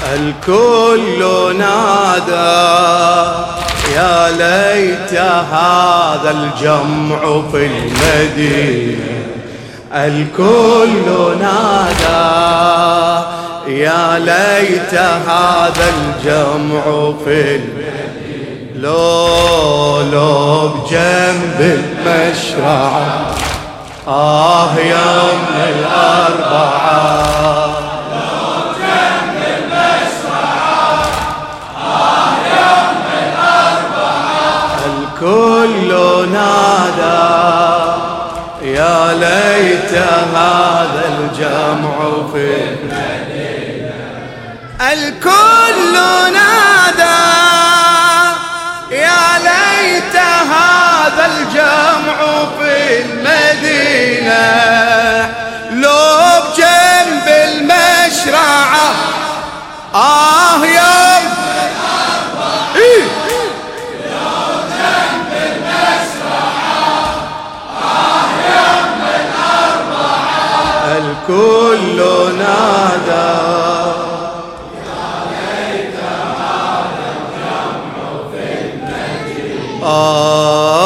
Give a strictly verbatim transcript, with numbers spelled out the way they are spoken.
الكل نادى يا ليت هذا الجمع في المدينة. الكل نادى يا ليت هذا الجمع في المدينة. لو لو بجنب المشرعة آه يوم الأربعة. الكل نادى يا ليت هذا الجمع في المدينة. الكل نادى يا ليت هذا الجمع في المدينة. لو بجنب المشرعة آه يوم إيه الكل نادى يا ليت هذا الجمع في المدينة. آه